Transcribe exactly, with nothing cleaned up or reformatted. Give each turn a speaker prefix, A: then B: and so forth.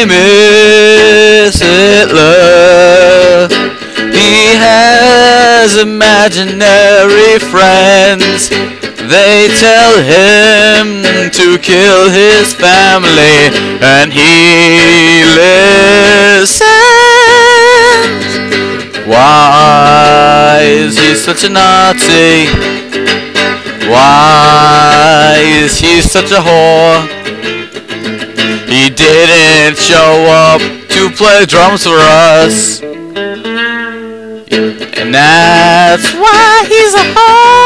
A: name is Hitler. He has imaginary friends. They tell him to kill his family, and he listens. Why is he such a Nazi? Why is he such a whore? He didn't show up to play drums for us, and that's why he's a whore.